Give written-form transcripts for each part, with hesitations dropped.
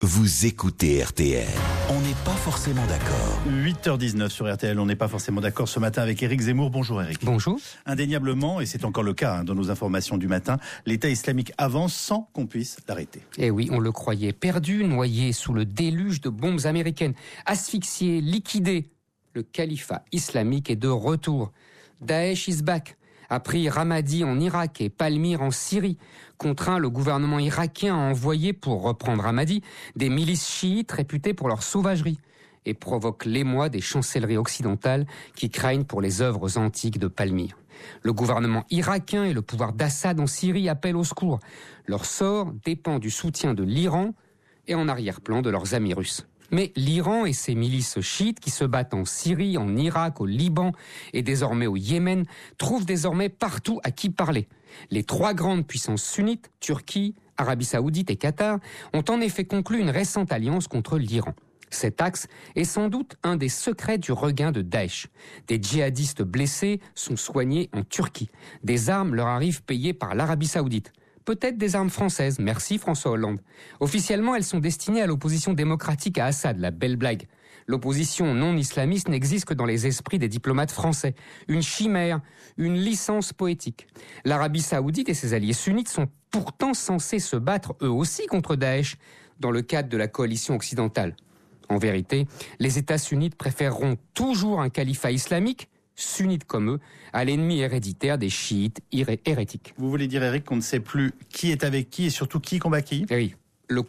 Vous écoutez RTL. On n'est pas forcément d'accord. 8h19 sur RTL, on n'est pas forcément d'accord ce matin avec Éric Zemmour. Bonjour Éric. Bonjour. Indéniablement, et c'est encore le cas dans nos informations du matin, l'État islamique avance sans qu'on puisse l'arrêter. Eh oui, on le croyait perdu, noyé sous le déluge de bombes américaines, asphyxié, liquidé. Le califat islamique est de retour. Daesh is back. A pris Ramadi en Irak et Palmyre en Syrie, contraint le gouvernement irakien à envoyer, pour reprendre Ramadi, des milices chiites réputées pour leur sauvagerie, et provoque l'émoi des chancelleries occidentales qui craignent pour les œuvres antiques de Palmyre. Le gouvernement irakien et le pouvoir d'Assad en Syrie appellent au secours. Leur sort dépend du soutien de l'Iran et en arrière-plan de leurs amis russes. Mais l'Iran et ses milices chiites qui se battent en Syrie, en Irak, au Liban et désormais au Yémen trouvent désormais partout à qui parler. Les trois grandes puissances sunnites, Turquie, Arabie Saoudite et Qatar, ont en effet conclu une récente alliance contre l'Iran. Cet axe est sans doute un des secrets du regain de Daesh. Des djihadistes blessés sont soignés en Turquie. Des armes leur arrivent payées par l'Arabie Saoudite. Peut-être des armes françaises, merci François Hollande. Officiellement, elles sont destinées à l'opposition démocratique à Assad, la belle blague. L'opposition non islamiste n'existe que dans les esprits des diplomates français. Une chimère, une licence poétique. L'Arabie Saoudite et ses alliés sunnites sont pourtant censés se battre eux aussi contre Daesh, dans le cadre de la coalition occidentale. En vérité, les États sunnites préféreront toujours un califat islamique, sunnites comme eux, à l'ennemi héréditaire des chiites hérétiques. Vous voulez dire, Éric, qu'on ne sait plus qui est avec qui et surtout qui combat qui ? Oui, le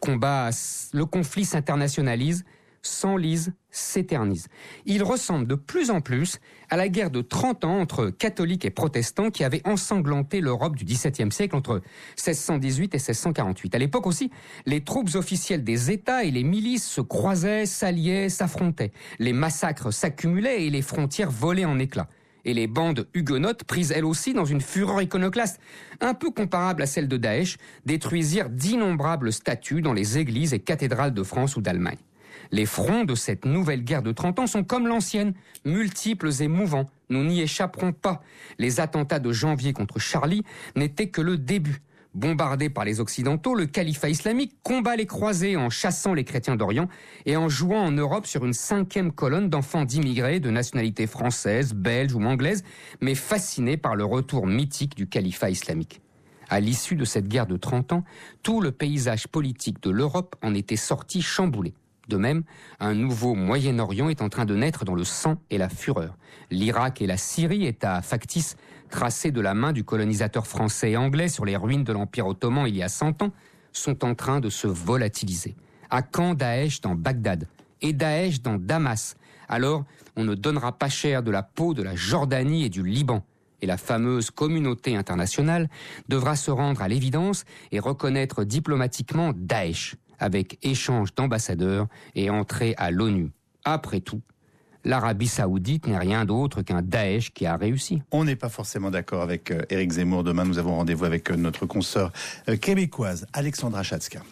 conflit s'internationalise, s'enlise, s'éternise. Il ressemble de plus en plus à la guerre de 30 ans entre catholiques et protestants qui avait ensanglanté l'Europe du XVIIe siècle entre 1618 et 1648. À l'époque aussi, les troupes officielles des États et les milices se croisaient, s'alliaient, s'affrontaient. Les massacres s'accumulaient et les frontières volaient en éclats. Et les bandes huguenotes, prises elles aussi dans une fureur iconoclaste, un peu comparable à celle de Daesh, détruisirent d'innombrables statues dans les églises et cathédrales de France ou d'Allemagne. Les fronts de cette nouvelle guerre de 30 ans sont comme l'ancienne, multiples et mouvants. Nous n'y échapperons pas. Les attentats de janvier contre Charlie n'étaient que le début. Bombardé par les Occidentaux, le califat islamique combat les croisés en chassant les chrétiens d'Orient et en jouant en Europe sur une 5e colonne d'enfants d'immigrés de nationalité française, belge ou anglaise, mais fascinés par le retour mythique du califat islamique. À l'issue de cette guerre de 30 ans, tout le paysage politique de l'Europe en était sorti chamboulé. De même, un nouveau Moyen-Orient est en train de naître dans le sang et la fureur. L'Irak et la Syrie, États factices, tracés de la main du colonisateur français et anglais sur les ruines de l'Empire ottoman il y a 100 ans, sont en train de se volatiliser. À quand Daesh dans Bagdad et Daesh dans Damas? Alors, on ne donnera pas cher de la peau de la Jordanie et du Liban. Et la fameuse communauté internationale devra se rendre à l'évidence et reconnaître diplomatiquement Daesh, avec échange d'ambassadeurs et entrée à l'ONU. Après tout, l'Arabie Saoudite n'est rien d'autre qu'un Daesh qui a réussi. On n'est pas forcément d'accord avec Éric Zemmour. Demain, nous avons rendez-vous avec notre consoeur québécoise, Alexandra Schatzka.